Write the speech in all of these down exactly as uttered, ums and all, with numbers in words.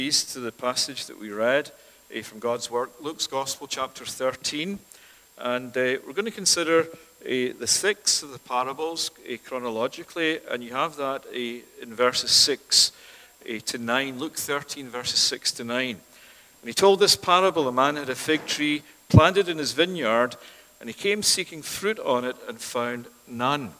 To the passage that we read uh, from God's Word, Luke's Gospel, chapter thirteen. And uh, we're going to consider uh, the six of the parables uh, chronologically, and you have that uh, in verses six uh, to nine. Luke thirteen, verses six to nine. And he told this parable: a man had a fig tree planted in his vineyard, and he came seeking fruit on it and found none.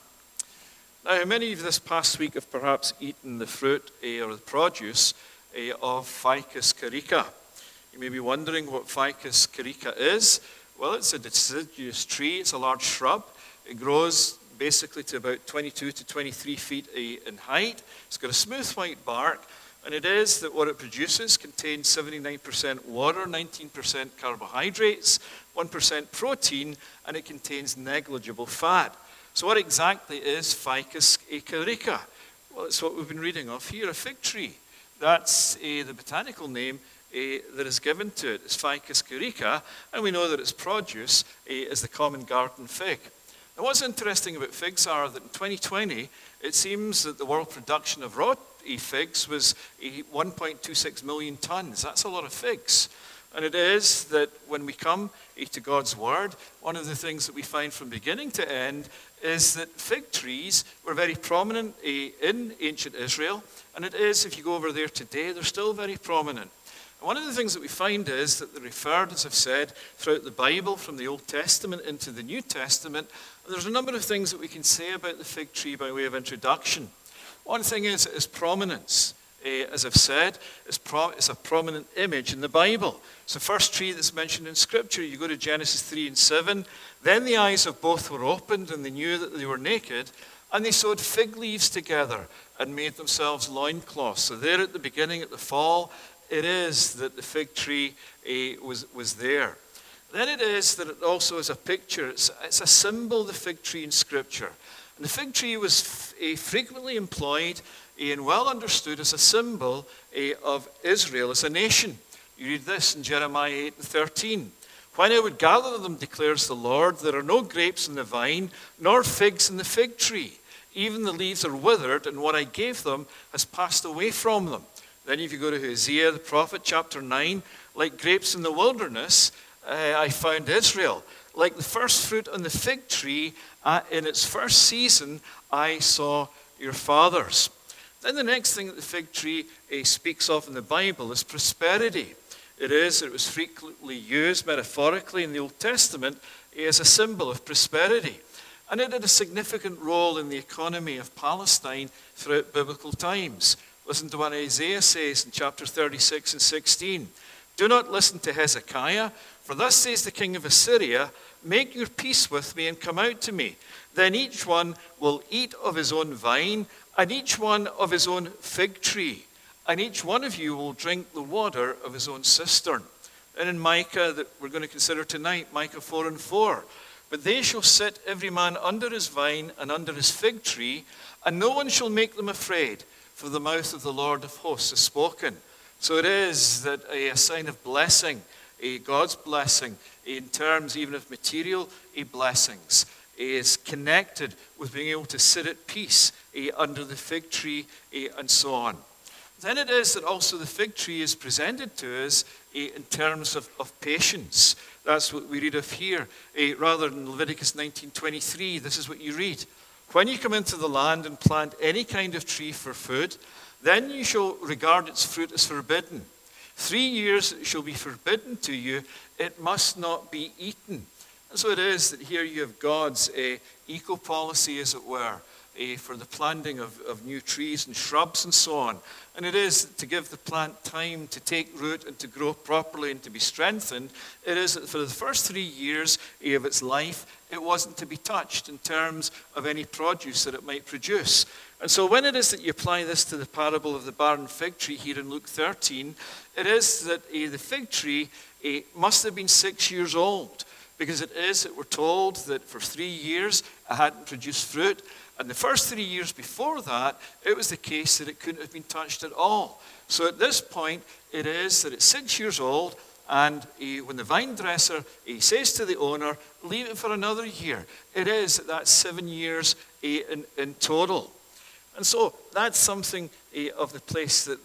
Now, many of you this past week have perhaps eaten the fruit uh, or the produce Uh, of Ficus carica. You may be wondering what Ficus carica is. Well, it's a deciduous tree. It's a large shrub. It grows basically to about twenty-two to twenty-three feet uh, in height. It's got a smooth white bark, and it is that what it produces contains seventy-nine percent water, nineteen percent carbohydrates, one percent protein, and it contains negligible fat. So what exactly is Ficus carica? Well, it's what we've been reading of here, a fig tree. That's uh, the botanical name uh, that is given to it. It's Ficus carica, and we know that its produce uh, is the common garden fig. Now, what's interesting about figs are that in twenty twenty, it seems that the world production of raw uh, figs was uh, one point two six million tons. That's a lot of figs. And it is that when we come uh, to God's Word, one of the things that we find from beginning to end is that fig trees were very prominent uh, in ancient Israel. And it is, if you go over there today, they're still very prominent. And one of the things that we find is that they're referred, as I've said, throughout the Bible, from the Old Testament into the New Testament. And there's a number of things that we can say about the fig tree by way of introduction. One thing is its prominence. Uh, as I've said, it's, pro- it's a prominent image in the Bible. It's the first tree that's mentioned in Scripture. You go to Genesis three and seven. Then the eyes of both were opened, and they knew that they were naked. And they sewed fig leaves together and made themselves loincloths. So there at the beginning, at the fall, it is that the fig tree uh, was, was there. Then it is that it also is a picture. It's, it's a symbol, the fig tree in Scripture. And the fig tree was f- uh, frequently employed uh, and well understood as a symbol uh, of Israel as a nation. You read this in Jeremiah eight and thirteen. When I would gather them, declares the Lord, there are no grapes in the vine, nor figs in the fig tree. Even the leaves are withered, and what I gave them has passed away from them. Then if you go to Hosea, the prophet, chapter nine, like grapes in the wilderness, uh, I found Israel. Like the first fruit on the fig tree, uh, in its first season, I saw your fathers. Then the next thing that the fig tree uh, speaks of in the Bible is prosperity. It is that it was frequently used metaphorically in the Old Testament as a symbol of prosperity. And it had a significant role in the economy of Palestine throughout biblical times. Listen to what Isaiah says in chapter thirty-six and sixteen. Do not listen to Hezekiah, for thus says the king of Assyria, make your peace with me and come out to me. Then each one will eat of his own vine, and each one of his own fig tree. And each one of you will drink the water of his own cistern. And in Micah, that we're going to consider tonight, Micah four and four. But they shall sit every man under his vine and under his fig tree, and no one shall make them afraid, for the mouth of the Lord of hosts has spoken. So it is that a, a sign of blessing, a God's blessing, in terms even of material a blessings, is connected with being able to sit at peace a, under the fig tree a, and so on. Then it is that also the fig tree is presented to us uh, in terms of, of patience. That's what we read of here. Uh, rather than Leviticus nineteen twenty-three, this is what you read. When you come into the land and plant any kind of tree for food, then you shall regard its fruit as forbidden. Three years it shall be forbidden to you. It must not be eaten. And so it is that here you have God's uh, eco-policy, as it were, Uh, for the planting of, of new trees and shrubs and so on. And it is to give the plant time to take root and to grow properly and to be strengthened. It is that for the first three years of its life, it wasn't to be touched in terms of any produce that it might produce. And so when it is that you apply this to the parable of the barren fig tree here in Luke thirteen, it is that uh, the fig tree uh, must have been six years old. Because it is that we're told that for three years it hadn't produced fruit. And the first three years before that, it was the case that it couldn't have been touched at all. So at this point, it is that it's six years old, and he, when the vine dresser, he says to the owner, leave it for another year. It is that that's seven years in, in total. And so that's something uh, of the place that the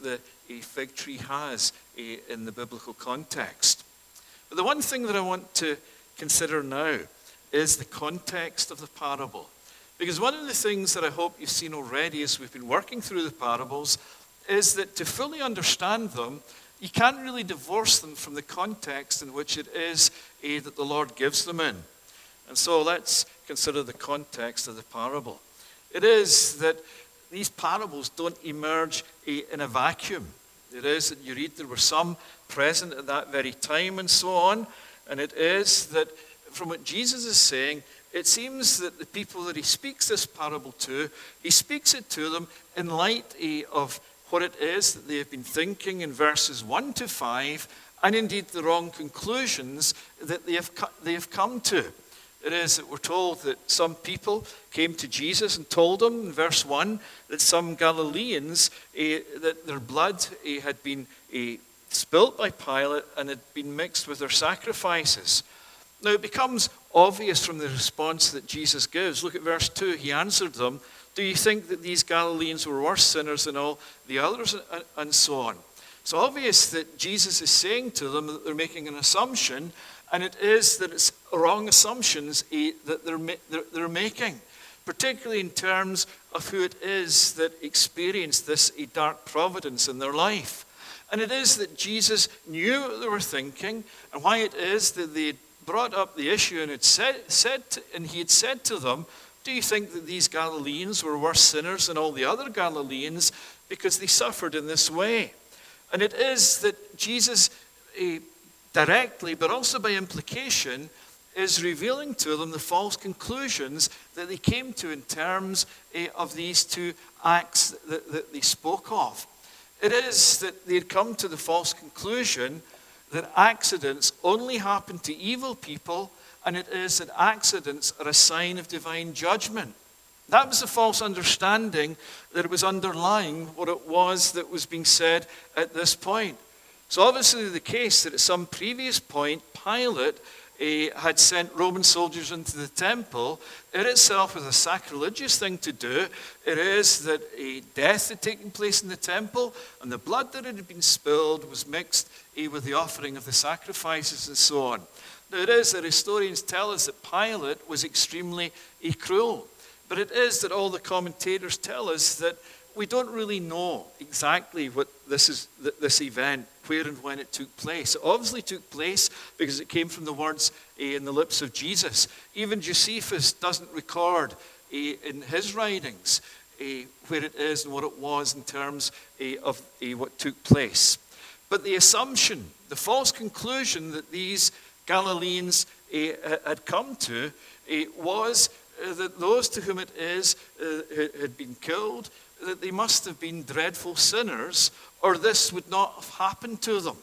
a fig tree has a, in the biblical context. But the one thing that I want to consider now is the context of the parable. Because one of the things that I hope you've seen already as we've been working through the parables is that to fully understand them, you can't really divorce them from the context in which it is eh, that the Lord gives them in. And so let's consider the context of the parable. It is that these parables don't emerge eh, in a vacuum. It is that you read there were some present at that very time and so on. And it is that from what Jesus is saying, it seems that the people that he speaks this parable to, he speaks it to them in light eh, of what it is that they have been thinking in verses one to five, and indeed the wrong conclusions that they have, they have come to. It is that we're told that some people came to Jesus and told him in verse one that some Galileans, eh, that their blood eh, had been eh, spilt by Pilate and had been mixed with their sacrifices. Now it becomes obvious from the response that Jesus gives. Look at verse two. He answered them, "Do you think that these Galileans were worse sinners than all the others?" And so on. It's obvious that Jesus is saying to them that they're making an assumption, and it is that it's wrong assumptions that they're, they're making, particularly in terms of who it is that experienced this a dark providence in their life. And it is that Jesus knew what they were thinking, and why it is that they brought up the issue and had said, said to, and he had said to them, "Do you think that these Galileans were worse sinners than all the other Galileans because they suffered in this way?" And it is that Jesus eh, directly, but also by implication, is revealing to them the false conclusions that they came to in terms eh, of these two acts that, that they spoke of. It is that they had come to the false conclusion that accidents only happen to evil people, and it is that accidents are a sign of divine judgment. That was the false understanding that it was underlying what it was that was being said at this point. So obviously the case that at some previous point Pilate uh, had sent Roman soldiers into the temple, it itself was a sacrilegious thing to do. It is that a death had taken place in the temple, and the blood that had been spilled was mixed uh, with the offering of the sacrifices and so on. Now it is that historians tell us that Pilate was extremely uh, cruel. But it is that all the commentators tell us that we don't really know exactly what this is, this event, where and when it took place. It obviously took place because it came from the words uh, in the lips of Jesus. Even Josephus doesn't record uh, in his writings uh, where it is and what it was in terms uh, of uh, what took place. But the assumption, the false conclusion that these Galileans uh, had come to uh, was uh, that those to whom it is uh, had been killed, that they must have been dreadful sinners, or this would not have happened to them.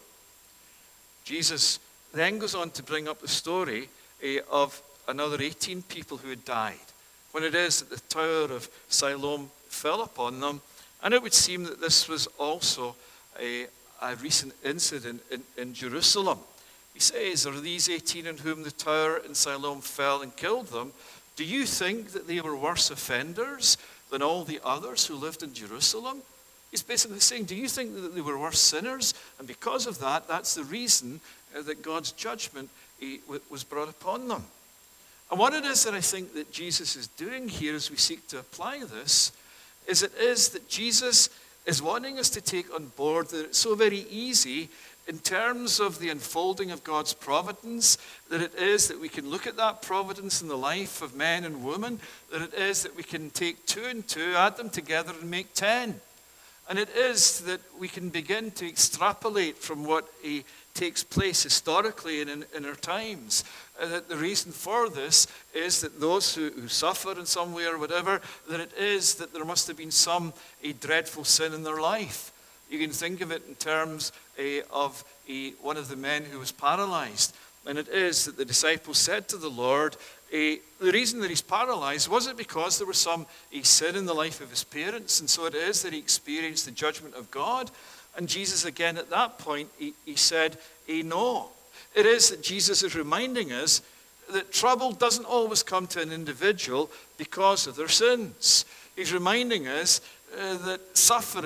Jesus then goes on to bring up the story uh, of another eighteen people who had died, when it is that the tower of Siloam fell upon them, and it would seem that this was also a, a recent incident in, in Jerusalem. He says, "Are these eighteen in whom the tower in Siloam fell and killed them? Do you think that they were worse offenders than all the others who lived in Jerusalem?" He's basically saying, do you think that they were worse sinners? And because of that, that's the reason uh, that God's judgment uh, was brought upon them. And what it is that I think that Jesus is doing here as we seek to apply this, is it is that Jesus is wanting us to take on board that it's so very easy in terms of the unfolding of God's providence, that it is that we can look at that providence in the life of men and women, that it is that we can take two and two, add them together and make ten. And it is that we can begin to extrapolate from what uh, takes place historically and in, in our times. And that the reason for this is that those who, who suffer in some way or whatever, that it is that there must have been some a dreadful sin in their life. You can think of it in terms uh, of uh, one of the men who was paralyzed. And it is that the disciples said to the Lord, uh, the reason that he's paralyzed, was it because there was some uh, sin in the life of his parents? And so it is that he experienced the judgment of God. And Jesus again at that point, he, he said, eh, no. It is that Jesus is reminding us that trouble doesn't always come to an individual because of their sins. He's reminding us uh, that suffering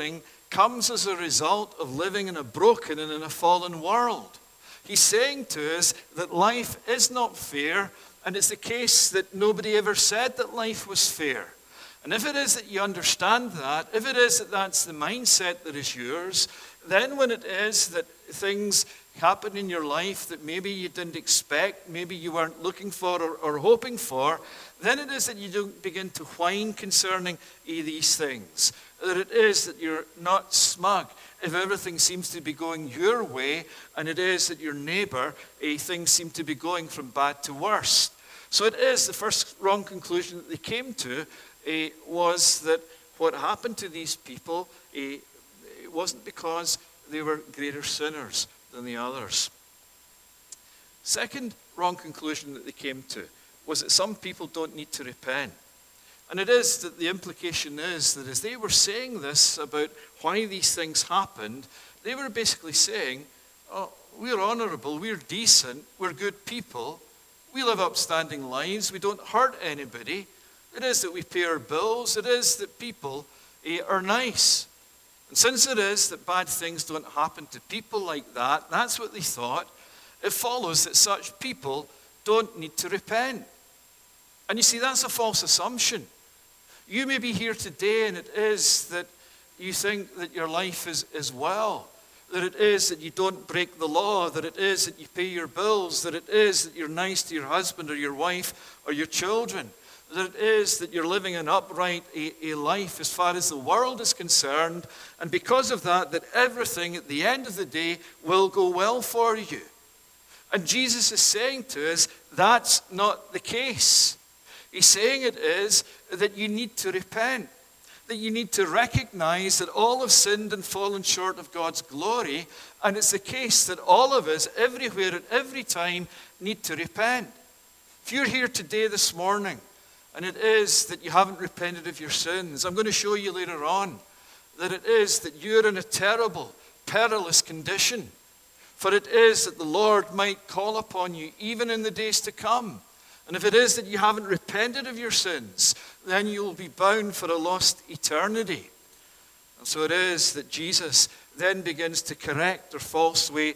comes as a result of living in a broken and in a fallen world. He's saying to us that life is not fair, and it's the case that nobody ever said that life was fair. And if it is that you understand that, if it is that that's the mindset that is yours, then when it is that things happen in your life that maybe you didn't expect, maybe you weren't looking for or, or hoping for, then it is that you don't begin to whine concerning these things. That it is that you're not smug if everything seems to be going your way, and it is that your neighbor, eh, things seem to be going from bad to worse. So it is the first wrong conclusion that they came to eh, was that what happened to these people, eh, it wasn't because they were greater sinners than the others. Second wrong conclusion that they came to was that some people don't need to repent. And it is that the implication is that as they were saying this about why these things happened, they were basically saying, oh, we're honorable, we're decent, we're good people, we live upstanding lives, we don't hurt anybody. It is that we pay our bills, it is that people eh, are nice. And since it is that bad things don't happen to people like that, that's what they thought, it follows that such people don't need to repent. And you see, that's a false assumption. You may be here today and it is that you think that your life is, is well, that it is that you don't break the law, that it is that you pay your bills, that it is that you're nice to your husband or your wife or your children, that it is that you're living an upright a, a life as far as the world is concerned, and because of that, that everything at the end of the day will go well for you. And Jesus is saying to us, that's not the case. He's saying it is that you need to repent, that you need to recognize that all have sinned and fallen short of God's glory, and it's the case that all of us, everywhere at every time, need to repent. If you're here today this morning, and it is that you haven't repented of your sins, I'm going to show you later on that it is that you're in a terrible, perilous condition. For it is that the Lord might call upon you even in the days to come. And if it is that you haven't repented of your sins, then you will be bound for a lost eternity. And so it is that Jesus then begins to correct their false way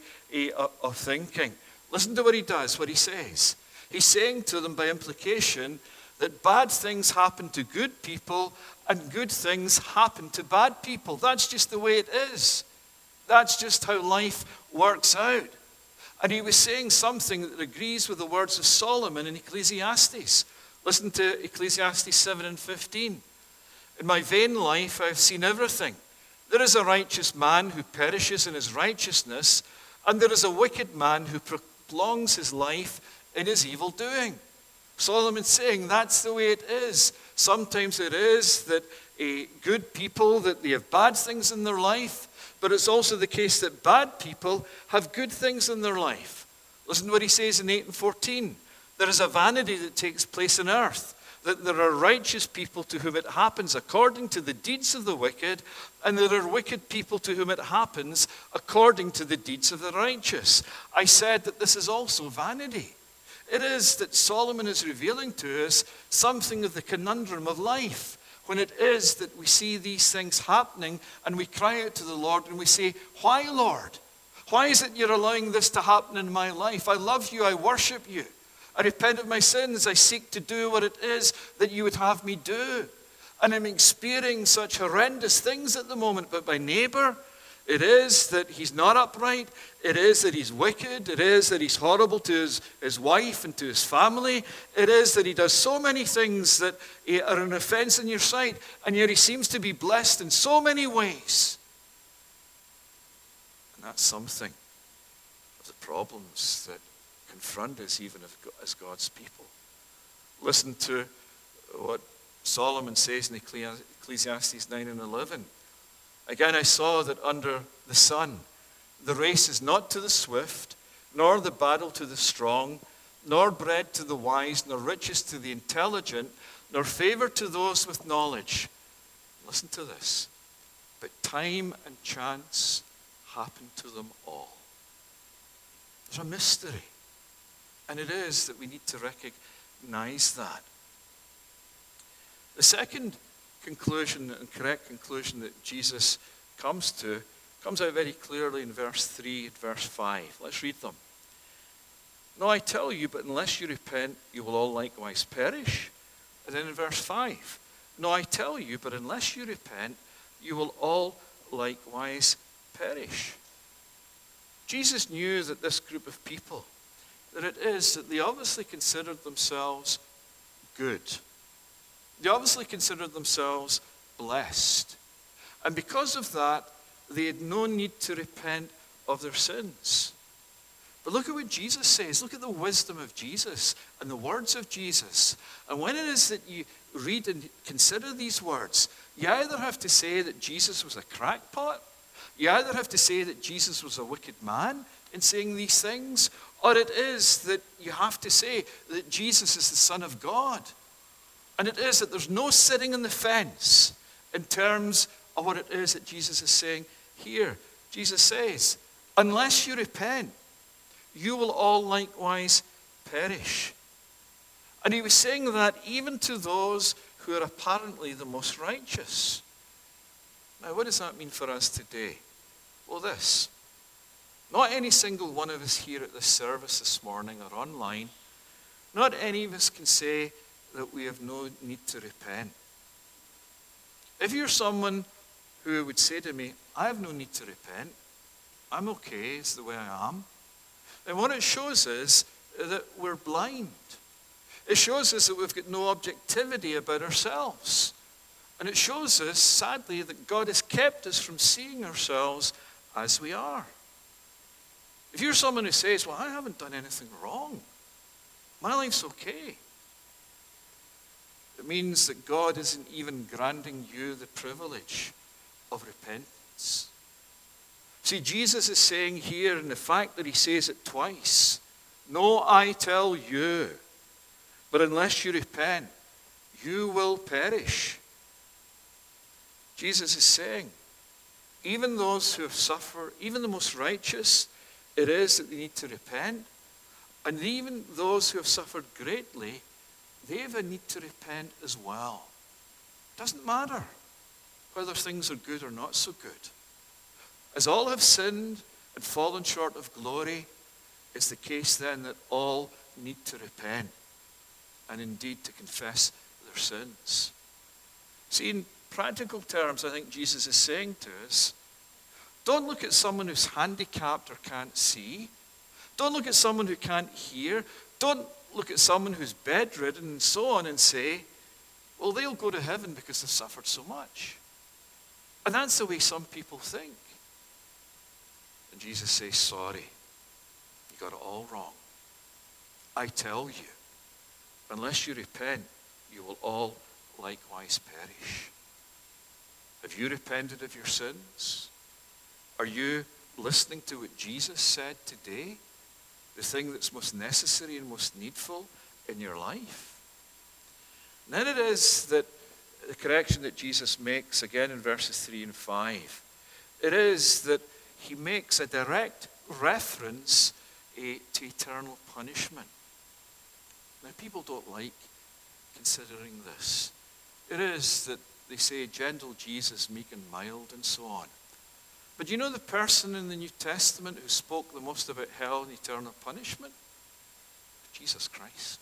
of thinking. Listen to what he does, what he says. He's saying to them by implication that bad things happen to good people and good things happen to bad people. That's just the way it is. That's just how life works out. And he was saying something that agrees with the words of Solomon in Ecclesiastes. Listen to Ecclesiastes seven and fifteen. In my vain life I have seen everything. There is a righteous man who perishes in his righteousness, and there is a wicked man who prolongs his life in his evil doing. Solomon's saying that's the way it is. Sometimes it is that a good people, that they have bad things in their life, but it's also the case that bad people have good things in their life. Listen to what he says in eight and fourteen. There is a vanity that takes place on earth, that there are righteous people to whom it happens according to the deeds of the wicked, and there are wicked people to whom it happens according to the deeds of the righteous. I said that this is also vanity. It is that Solomon is revealing to us something of the conundrum of life. When it is that we see these things happening and we cry out to the Lord and we say, why, Lord? Why is it you're allowing this to happen in my life? I love you, I worship you. I repent of my sins, I seek to do what it is that you would have me do. And I'm experiencing such horrendous things at the moment, but my neighbor, it is that he's not upright. It is that he's wicked. It is that he's horrible to his, his wife and to his family. It is that he does so many things that are an offense in your sight, and yet he seems to be blessed in so many ways. And that's something of the problems that confront us even as God's people. Listen to what Solomon says in Ecclesiastes nine and eleven. Again, I saw that under the sun, the race is not to the swift, nor the battle to the strong, nor bread to the wise, nor riches to the intelligent, nor favor to those with knowledge. Listen to this. But time and chance happen to them all. There's a mystery. And it is that we need to recognize that. The second conclusion and correct conclusion that Jesus comes to comes out very clearly in verse three and verse five. Let's read them. No, I tell you, but unless you repent, you will all likewise perish. And then in verse five, no, I tell you, but unless you repent, you will all likewise perish. Jesus knew that this group of people, that it is that they obviously considered themselves good. They obviously considered themselves blessed. And because of that, they had no need to repent of their sins. But look at what Jesus says. Look at the wisdom of Jesus and the words of Jesus. And when it is that you read and consider these words, you either have to say that Jesus was a crackpot, you either have to say that Jesus was a wicked man in saying these things, or it is that you have to say that Jesus is the Son of God. And it is that there's no sitting on the fence in terms of what it is that Jesus is saying here. Jesus says, unless you repent, you will all likewise perish. And he was saying that even to those who are apparently the most righteous. Now, what does that mean for us today? Well, this. Not any single one of us here at this service this morning or online, not any of us can say that we have no need to repent. If you're someone who would say to me, I have no need to repent, I'm okay, it's the way I am, and what it shows is that we're blind. It shows us that we've got no objectivity about ourselves. And it shows us, sadly, that God has kept us from seeing ourselves as we are. If you're someone who says, well, I haven't done anything wrong, my life's okay, it means that God isn't even granting you the privilege of repentance. See, Jesus is saying here, in the fact that he says it twice, no, I tell you, but unless you repent, you will perish. Jesus is saying, even those who have suffered, even the most righteous, it is that they need to repent. And even those who have suffered greatly, they have a need to repent as well. It doesn't matter whether things are good or not so good. As all have sinned and fallen short of glory, it's the case then that all need to repent and indeed to confess their sins. See, in practical terms, I think Jesus is saying to us, don't look at someone who's handicapped or can't see. Don't look at someone who can't hear. Don't look at someone who's bedridden and so on and say, well, they'll go to heaven because they've suffered so much. And that's the way some people think. And Jesus says, sorry, you got it all wrong. I tell you, unless you repent, you will all likewise perish. Have you repented of your sins? Are you listening to what Jesus said today? The thing that's most necessary and most needful in your life? And then it is that the correction that Jesus makes, again in verses three and five, it is that he makes a direct reference uh, to eternal punishment. Now, people don't like considering this. It is that they say, gentle Jesus, meek and mild, and so on. But you know the person in the New Testament who spoke the most about hell and eternal punishment? Jesus Christ.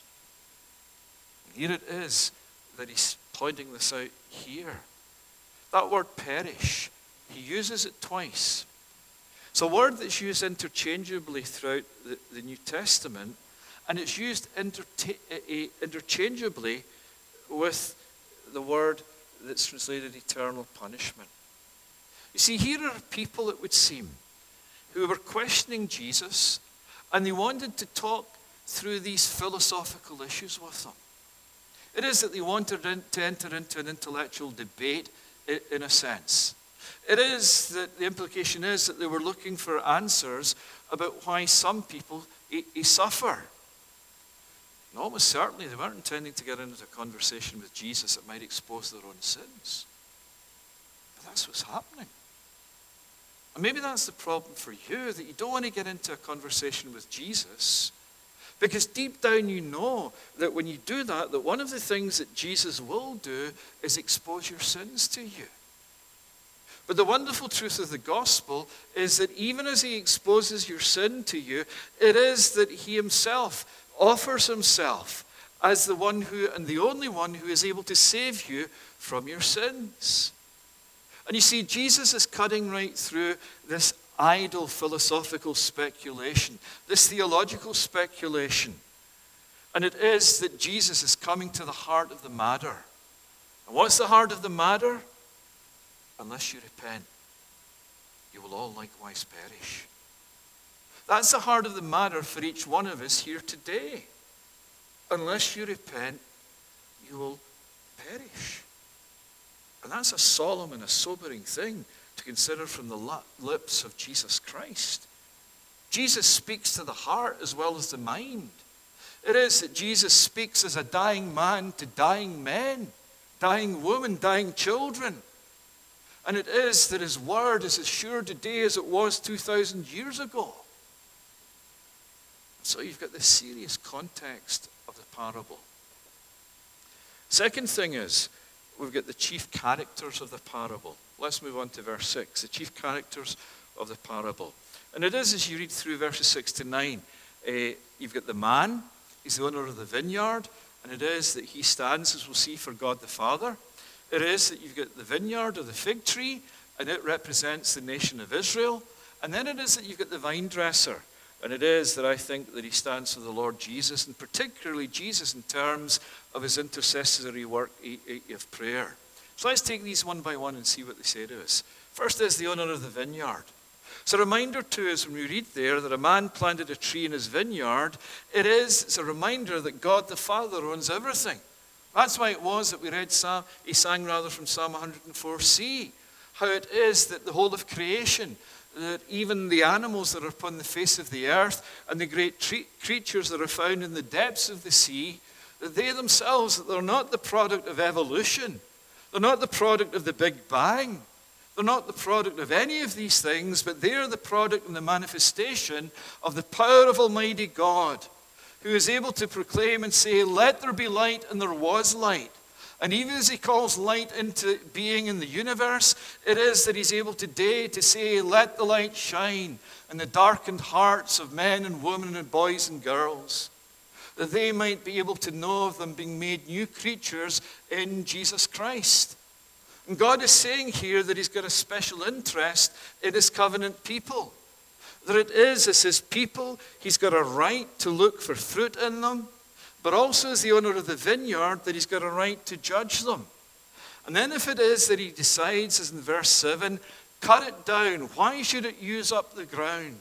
And here it is that he's pointing this out here. That word perish, he uses it twice. It's a word that's used interchangeably throughout the, the New Testament, and it's used inter- interchangeably with the word that's translated eternal punishment. You see, here are people, it would seem, who were questioning Jesus, and they wanted to talk through these philosophical issues with him. It is that they wanted to enter into an intellectual debate, in a sense. It is that the implication is that they were looking for answers about why some people suffer. And almost certainly they weren't intending to get into a conversation with Jesus that might expose their own sins. But that's what's happening. And maybe that's the problem for you, that you don't want to get into a conversation with Jesus, because deep down you know that when you do that, that one of the things that Jesus will do is expose your sins to you. But the wonderful truth of the gospel is that even as he exposes your sin to you, it is that he himself offers himself as the one who, and the only one who is able to save you from your sins. And you see, Jesus is cutting right through this idle philosophical speculation, this theological speculation. And it is that Jesus is coming to the heart of the matter. And what's the heart of the matter? Unless you repent, you will all likewise perish. That's the heart of the matter for each one of us here today. Unless you repent, you will perish. And that's a solemn and a sobering thing to consider from the lips of Jesus Christ. Jesus speaks to the heart as well as the mind. It is that Jesus speaks as a dying man to dying men, dying women, dying children. And it is that his word is as sure today as it was two thousand years ago. So you've got the serious context of the parable. Second thing is, we've got the chief characters of the parable. Let's move on to verse six, the chief characters of the parable. And it is, as you read through verses six to nine, uh, you've got the man, he's the owner of the vineyard, and it is that he stands, as we'll see, for God the Father. It is that you've got the vineyard or the fig tree, and it represents the nation of Israel. And then it is that you've got the vine dresser, and it is that I think that he stands for the Lord Jesus, and particularly Jesus in terms of his intercessory work of prayer. So let's take these one by one and see what they say to us. First is the owner of the vineyard. So a reminder to us when we read there that a man planted a tree in his vineyard, it is it's a reminder that God the Father owns everything. That's why it was that we read Psalm, he sang rather from Psalm one hundred four c, how it is that the whole of creation, that even the animals that are upon the face of the earth and the great tre- creatures that are found in the depths of the sea, that they themselves, that they're not the product of evolution. They're not the product of the Big Bang. They're not the product of any of these things, but they are the product and the manifestation of the power of Almighty God, who is able to proclaim and say, let there be light, and there was light. And even as he calls light into being in the universe, it is that he's able today to say, let the light shine in the darkened hearts of men and women and boys and girls, that they might be able to know of them being made new creatures in Jesus Christ. And God is saying here that he's got a special interest in his covenant people. That it is as his people, he's got a right to look for fruit in them, but also as the owner of the vineyard, that he's got a right to judge them. And then if it is that he decides, as in verse seven, cut it down, why should it use up the ground?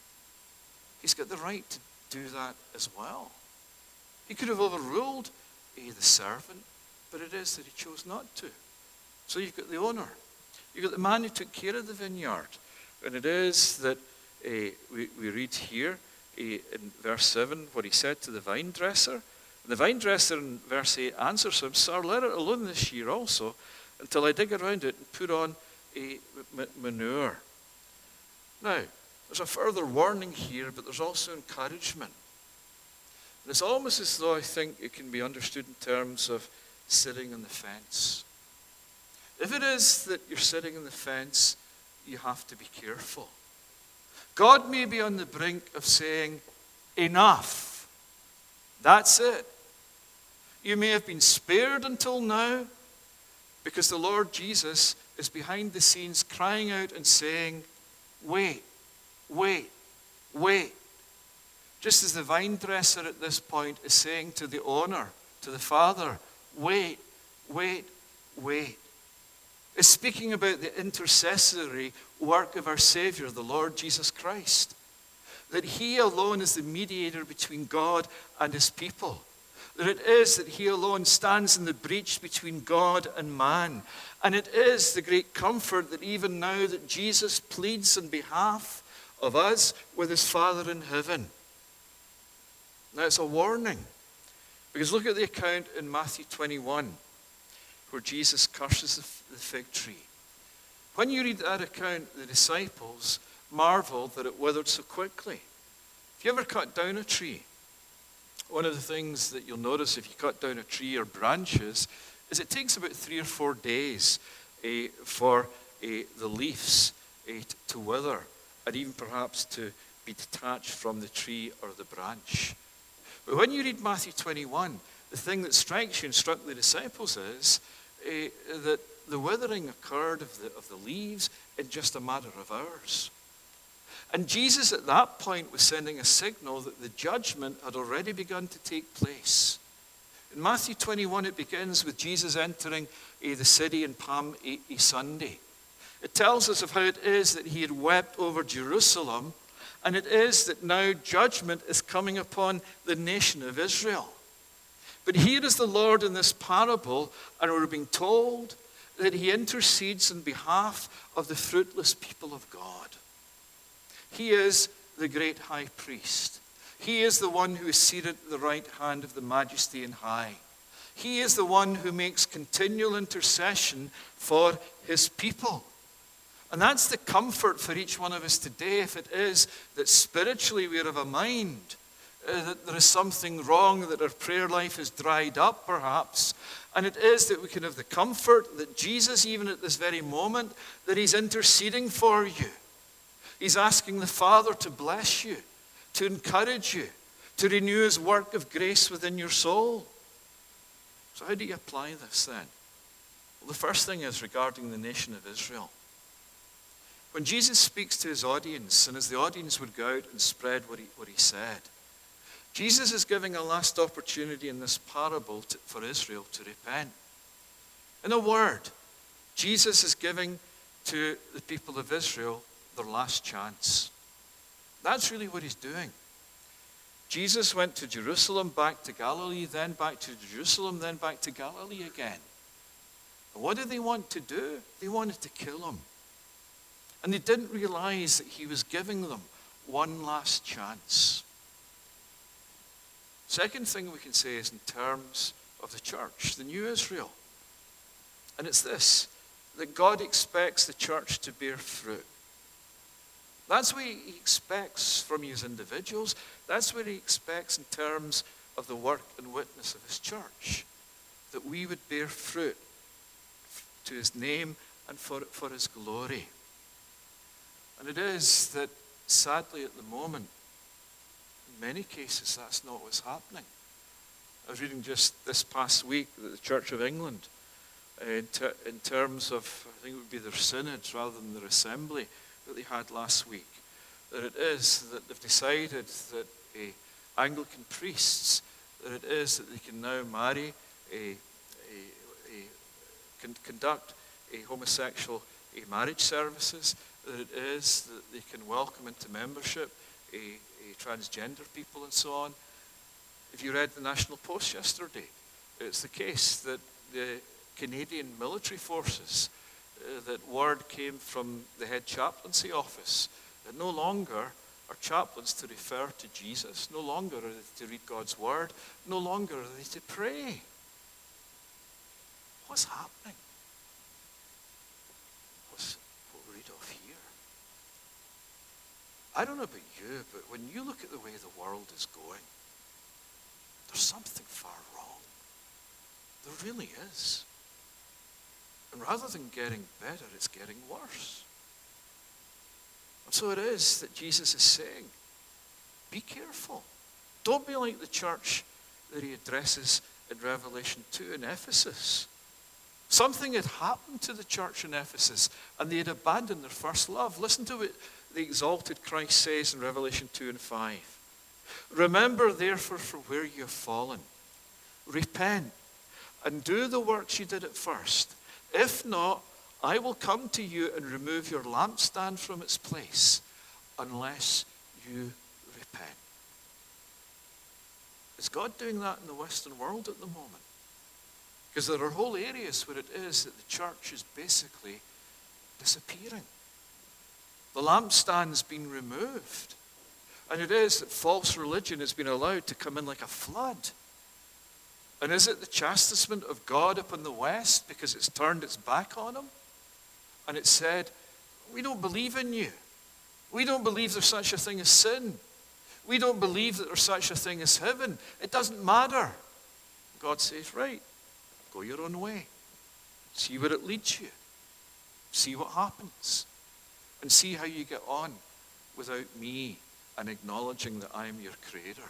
He's got the right to do that as well. He could have overruled eh, the servant, but it is that he chose not to. So you've got the owner. You've got the man who took care of the vineyard. And it is that uh, we, we read here uh, in verse seven what he said to the vine dresser. And the vine dresser in verse eight answers him, sir, let it alone this year also, until I dig around it and put on a manure. Now, there's a further warning here, but there's also encouragement. And it's almost as though I think it can be understood in terms of sitting on the fence. If it is that you're sitting on the fence, you have to be careful. God may be on the brink of saying, enough. That's it. You may have been spared until now because the Lord Jesus is behind the scenes crying out and saying, wait, wait, wait. Just as the vine dresser at this point is saying to the owner, to the father, wait, wait, wait. Is speaking about the intercessory work of our Savior, the Lord Jesus Christ. That he alone is the mediator between God and his people. That it is that he alone stands in the breach between God and man. And it is the great comfort that even now that Jesus pleads on behalf of us with his Father in heaven. Now it's a warning. Because look at the account in Matthew twenty-one. Where Jesus curses the fig tree. When you read that account, the disciples marveled that it withered so quickly. If you ever cut down a tree, one of the things that you'll notice if you cut down a tree or branches is it takes about three or four days uh, for uh, the leaves uh, t- to wither, and even perhaps to be detached from the tree or the branch. But when you read Matthew twenty-one, the thing that strikes you and struck the disciples is uh, that the withering occurred of the, of the leaves in just a matter of hours. And Jesus at that point was sending a signal that the judgment had already begun to take place. In Matthew twenty-one, it begins with Jesus entering uh, the city on Palm uh, Sunday. It tells us of how it is that he had wept over Jerusalem, and it is that now judgment is coming upon the nation of Israel. But here is the Lord in this parable, and we're being told that he intercedes on behalf of the fruitless people of God. He is the great high priest. He is the one who is seated at the right hand of the Majesty on high. He is the one who makes continual intercession for his people. And that's the comfort for each one of us today, if it is that spiritually we are of a mind uh, that there is something wrong, that our prayer life is dried up perhaps. And it is that we can have the comfort that Jesus, even at this very moment, that he's interceding for you. He's asking the Father to bless you, to encourage you, to renew his work of grace within your soul. So how do you apply this then? Well, the first thing is regarding the nation of Israel. When Jesus speaks to his audience, and as the audience would go out and spread what he, what he said, Jesus is giving a last opportunity in this parable to, for Israel to repent. In a word, Jesus is giving to the people of Israel their last chance. That's really what he's doing. Jesus went to Jerusalem, back to Galilee, then back to Jerusalem, then back to Galilee again. And what did they want to do? They wanted to kill him. And they didn't realize that he was giving them one last chance. Second thing we can say is in terms of the church, the new Israel. And it's this, that God expects the church to bear fruit. That's what he expects from you as individuals. That's what he expects in terms of the work and witness of his church. That we would bear fruit to his name and for, for his glory. And it is that, sadly, at the moment, in many cases, that's not what's happening. I was reading just this past week that the Church of England, uh, in, ter- in terms of, I think it would be their synods rather than their assembly that they had last week, that it is that they've decided that uh, Anglican priests, that it is that they can now marry, a, a, a, con- conduct a homosexual a marriage services, that it is that they can welcome into membership a, a transgender people and so on. If you read the National Post yesterday, it's the case that the Canadian military forces, uh, that word came from the head chaplaincy office, that no longer are chaplains to refer to Jesus, no longer are they to read God's word, no longer are they to pray. What's happening? What's what we read of here? I don't know about you, but when you look at the way the world is going, there's something far wrong. There really is. And rather than getting better, it's getting worse. And so it is that Jesus is saying, be careful. Don't be like the church that he addresses in Revelation two in Ephesus. Something had happened to the church in Ephesus, and they had abandoned their first love. Listen to what the exalted Christ says in Revelation two and five. Remember, therefore, from where you have fallen. Repent and do the works you did at first. If not, I will come to you and remove your lampstand from its place unless you repent. Is God doing that in the Western world at the moment? Because there are whole areas where it is that the church is basically disappearing. The lampstand's been removed. And it is that false religion has been allowed to come in like a flood. And is it the chastisement of God upon the West because it's turned its back on him? And it said, we don't believe in you. We don't believe there's such a thing as sin. We don't believe that there's such a thing as heaven. It doesn't matter. God says, right, go your own way. See where it leads you. see what happens. And see how you get on without me and acknowledging that I am your creator.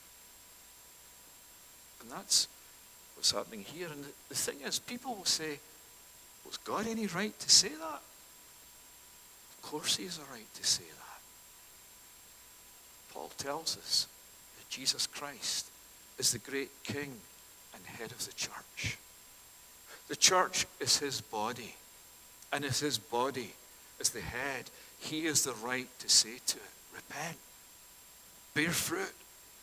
And that's what's happening here. And the, the thing is, people will say, well, has God any right to say that? Of course he has a right to say that. Paul tells us that Jesus Christ is the great King and head of the church. The church is his body. And as his body, as the head, he has the right to say to it, repent, bear fruit,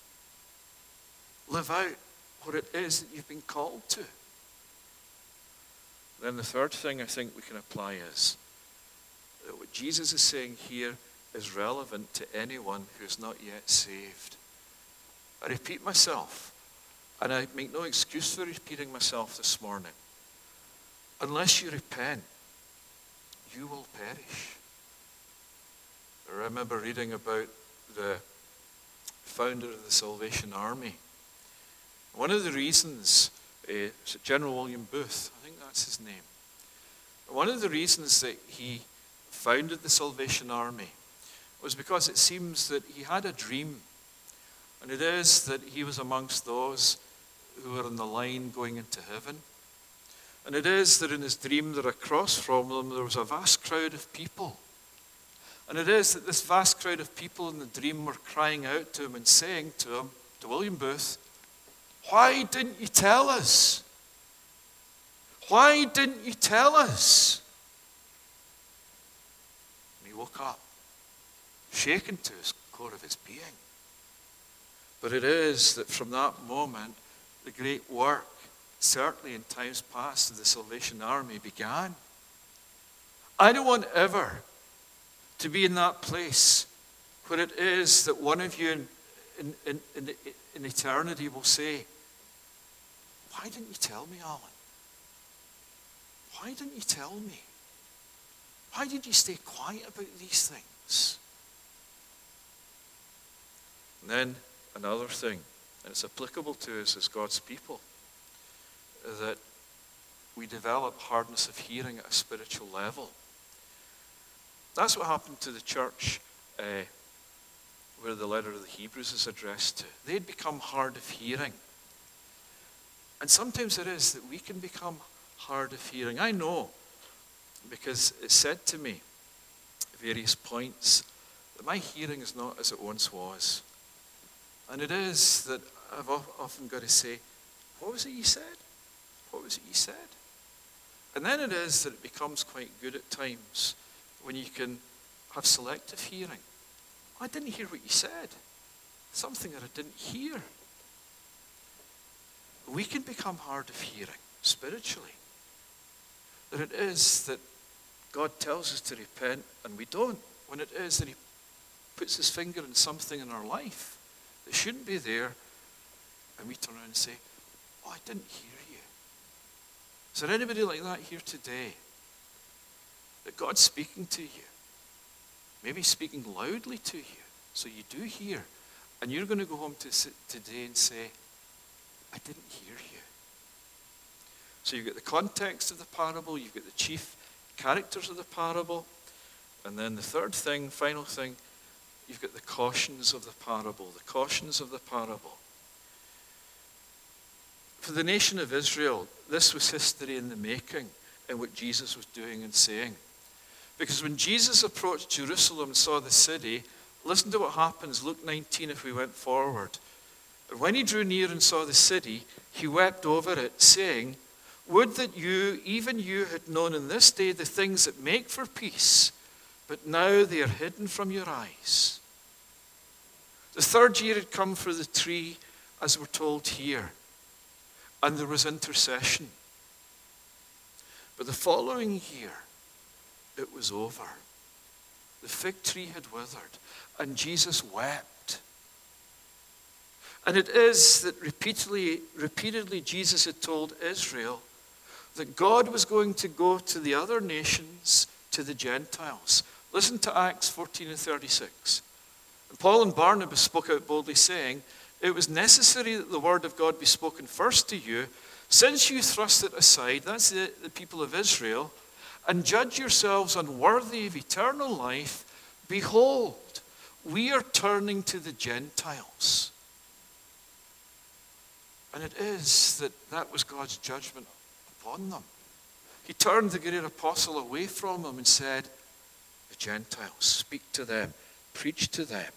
live out what it is that you've been called to. Then the third thing I think we can apply is that what Jesus is saying here is relevant to anyone who is not yet saved. I repeat myself, and I make no excuse for repeating myself this morning. Unless you repent, you will perish. I remember reading about the founder of the Salvation Army. One of the reasons, uh, is it General William Booth, I think that's his name. One of the reasons that he founded the Salvation Army was because it seems that he had a dream. And it is that he was amongst those who were on the line going into heaven. And it is that in his dream that across from them there was a vast crowd of people. And it is that this vast crowd of people in the dream were crying out to him and saying to him, to William Booth, why didn't you tell us? Why didn't you tell us? And he woke up, shaken to his core of his being. But it is that from that moment, the great work, certainly in times past, of the Salvation Army began. I don't want ever to be in that place where it is that one of you in, in, in, in, in eternity will say, why didn't you tell me, Alan? Why didn't you tell me? Why did you stay quiet about these things? And then another thing, and it's applicable to us as God's people, that we develop hardness of hearing at a spiritual level. That's what happened to the church uh, where the letter of the Hebrews is addressed to. They'd become hard of hearing. And sometimes it is that we can become hard of hearing. I know, because it's said to me at various points that my hearing is not as it once was. And it is that I've often got to say, what was it you said? What was it you said? And then it is that it becomes quite good at times when you can have selective hearing. I didn't hear what you said. Something that I didn't hear. We can become hard of hearing spiritually. That it is that God tells us to repent and we don't. When it is that he puts his finger on something in our life that shouldn't be there, and we turn around and say, oh, I didn't hear you. Is there anybody like that here today? That God's speaking to you. Maybe speaking loudly to you. So you do hear. And you're going to go home to sit today and say, I didn't hear you. So you've got the context of the parable. You've got the chief characters of the parable. And then the third thing, final thing, you've got the cautions of the parable. The cautions of the parable. For the nation of Israel, this was history in the making in what Jesus was doing and saying. Because when Jesus approached Jerusalem and saw the city, listen to what happens. Luke nineteen, if we went forward. And when he drew near and saw the city, he wept over it, saying, would that you, even you, had known in this day the things that make for peace, but now they are hidden from your eyes. The third year had come for the tree, as we're told here, and there was intercession. But the following year, it was over. The fig tree had withered, and Jesus wept. And it is that repeatedly, repeatedly Jesus had told Israel that God was going to go to the other nations, to the Gentiles. Listen to Acts fourteen and thirty-six. And Paul and Barnabas spoke out boldly, saying, it was necessary that the word of God be spoken first to you, since you thrust it aside, that's the, the people of Israel, and judge yourselves unworthy of eternal life, behold, we are turning to the Gentiles. And it is that that was God's judgment upon them. He turned the great apostle away from them and said, the Gentiles, speak to them, preach to them.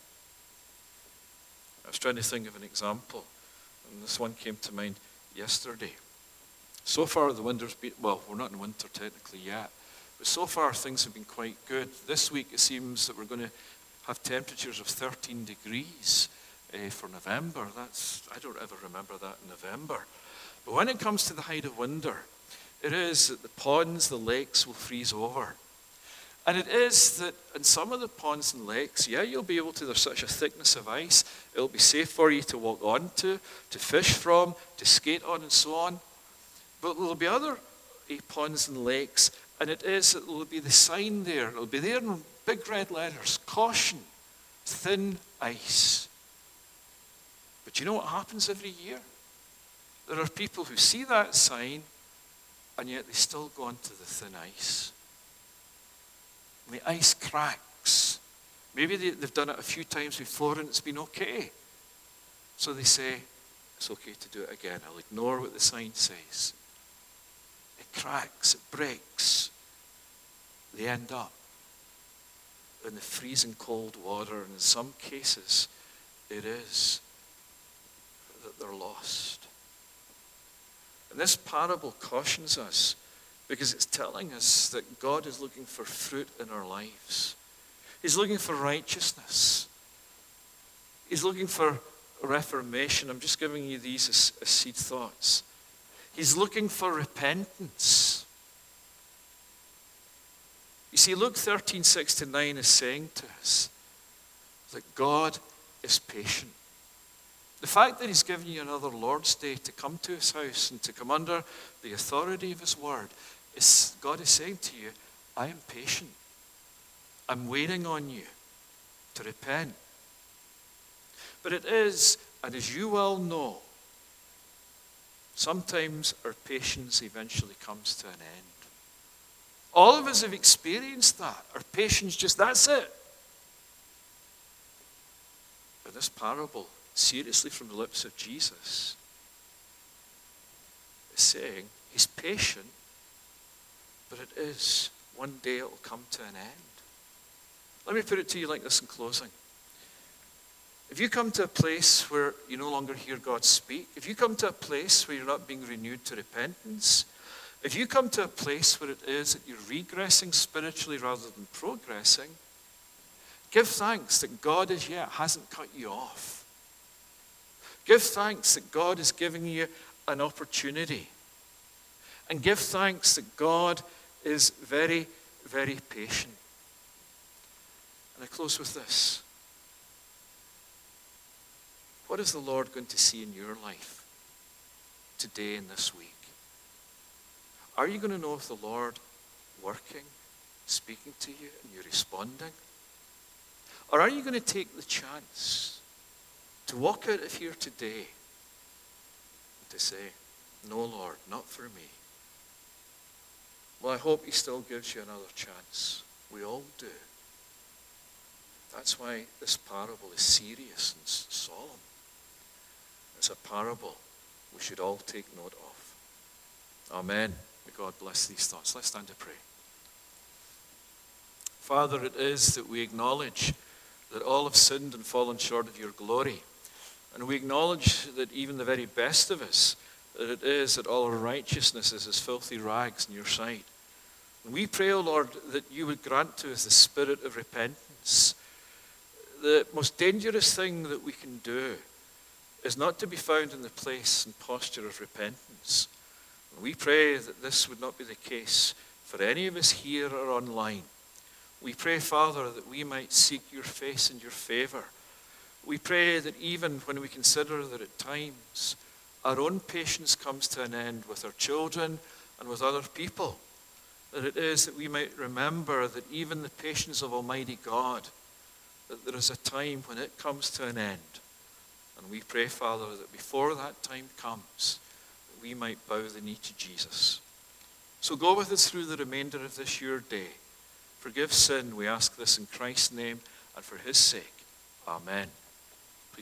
I was trying to think of an example, and this one came to mind yesterday. So far the winter's been, well, we're not in winter technically yet, but so far things have been quite good. This week it seems that we're going to have temperatures of thirteen degrees uh, for November. That's, I don't ever remember that in November. But when it comes to the height of winter, it is that the ponds, the lakes will freeze over. And it is that in some of the ponds and lakes, yeah, you'll be able to, there's such a thickness of ice, it'll be safe for you to walk onto, to fish from, to skate on and so on. But there'll be other uh, ponds and lakes, and it is that there'll be the sign there, it'll be there in big red letters, caution, thin ice. But you know what happens every year? There are people who see that sign, and yet they still go onto the thin ice. And the ice cracks. Maybe they, they've done it a few times before and it's been okay. So they say, it's okay to do it again. I'll ignore what the sign says. It cracks, it breaks. They end up in the freezing cold water, and in some cases, it is that they're lost. And this parable cautions us because it's telling us that God is looking for fruit in our lives. He's looking for righteousness. He's looking for reformation. I'm just giving you these as, as seed thoughts. He's looking for repentance. You see, Luke thirteen, six to nine is saying to us that God is patient. The fact that he's given you another Lord's Day to come to his house and to come under the authority of his word, is God is saying to you, I am patient. I'm waiting on you to repent. But it is, and as you well know, sometimes our patience eventually comes to an end. All of us have experienced that. Our patience just, that's it. But this parable, seriously from the lips of Jesus, is saying he's patient, but it is, one day it will come to an end. Let me put it to you like this in closing. If you come to a place where you no longer hear God speak, if you come to a place where you're not being renewed to repentance, if you come to a place where it is that you're regressing spiritually rather than progressing, give thanks that God as yet hasn't cut you off. Give thanks that God is giving you an opportunity. And give thanks that God is very, very patient. And I close with this. What is the Lord going to see in your life today and this week? Are you going to know if the Lord working, speaking to you, and you're responding? Or are you going to take the chance to walk out of here today and to say, no, Lord, not for me? Well, I hope he still gives you another chance. We all do. That's why this parable is serious and solemn. It's a parable we should all take note of. Amen. May God bless these thoughts. Let's stand to pray. Father, it is that we acknowledge that all have sinned and fallen short of your glory. And we acknowledge that even the very best of us, that it is that all our righteousness is as filthy rags in your sight. And we pray, O Lord, that you would grant to us the spirit of repentance. The most dangerous thing that we can do is not to be found in the place and posture of repentance. And we pray that this would not be the case for any of us here or online. We pray, Father, that we might seek your face and your favor. We pray that even when we consider that at times our own patience comes to an end with our children and with other people, that it is that we might remember that even the patience of Almighty God, that there is a time when it comes to an end. And we pray, Father, that before that time comes, that we might bow the knee to Jesus. So go with us through the remainder of this your day. Forgive sin, we ask this in Christ's name and for his sake. Amen.